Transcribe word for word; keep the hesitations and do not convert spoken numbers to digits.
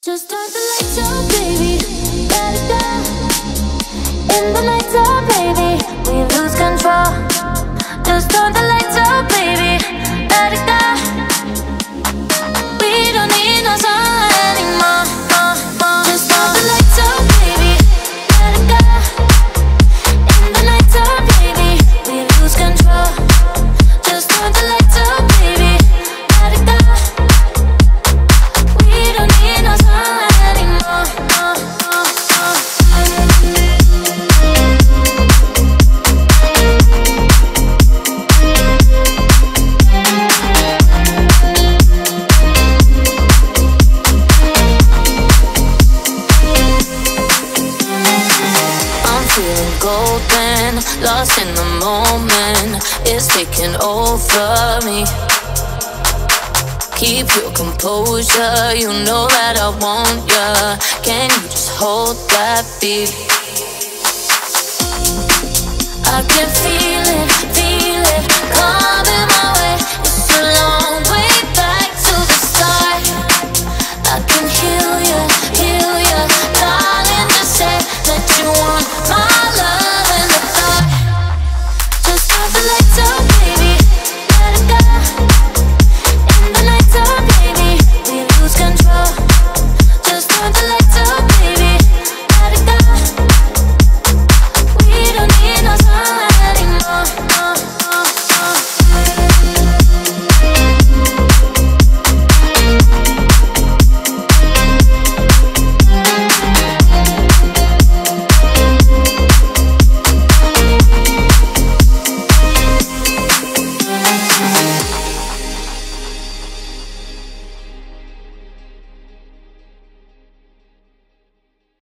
Just turn the lights on, baby. Let it go. In the nighttime, baby, we lose control. Just turn the lights on, baby. Let it go. We don't need no sun anymore. Uh, uh, Just turn the lights on, baby. Let it go. In the nighttime, baby, we lose control. Just turn the lights on, baby. Let it go. We don't need no sun anymore. Uh, uh, uh. Feeling golden, lost in the moment. It's taking over me. Keep your composure, you know that I want ya. Can you just hold that beat? I can feel it, feel it coming.